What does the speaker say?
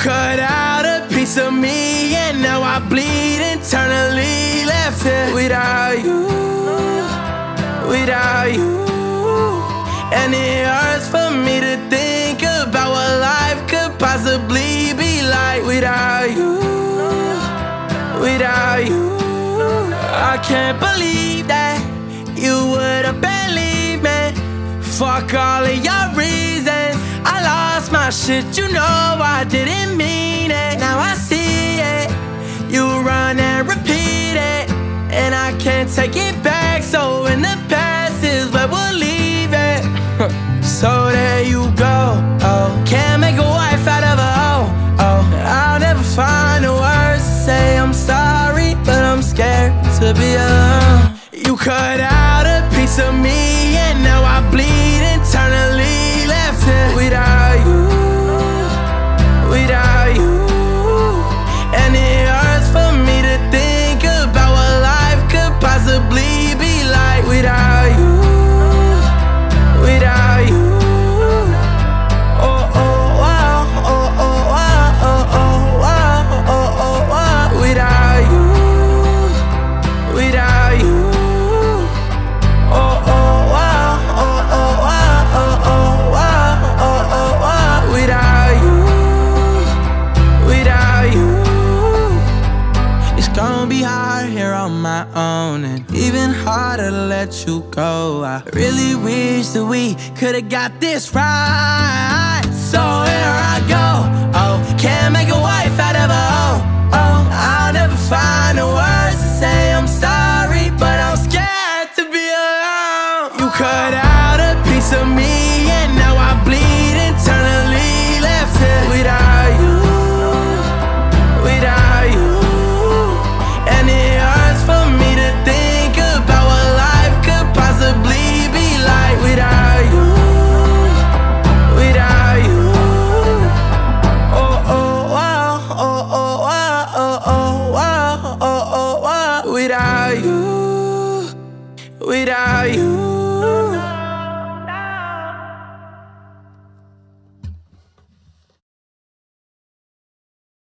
cut out a piece of me, and now I bleed internally. Left here without you, without you. And it hurts for me to think about what life could possibly be like without you, without you. I can't believe that you would've believed me. Fuck all of your reasons. I lost my shit, you know I didn't mean it. Now I see it, you run and repeat it, and I can't take it back. So in the past is where we'll leave it. So there you go, oh. Can't make a wife out of a hoe, oh. I'll never find the words to say I'm sorry, but I'm scared to be alone. You cut out a piece of me, and now I bleed internally. Left here without you, without you. And it hurts for me to think about what life could possibly be like without you, without you. Oh, oh, wow, oh, oh, wow, oh, oh, wow, oh, oh, wow. Without you, without you. Oh, oh, wow, oh, oh, wow, oh, oh, wow, oh, oh, wow. Without you, without you. It's gonna be hard here on my own, and even harder to let you go. I really wish that we could've got this right. So here I go, oh. Can't make a wife out of a hoe, oh. I'll never find the words to say I'm sorry, but I'm scared to be alone. You cut out a piece of me, and now I bleed internally. Left here without you, without you. And it hurts for me to think about what life could possibly be like without you, without you. Oh, oh, wow, oh, oh, wow, oh, oh, wow, oh, oh, wow. Without you, without you.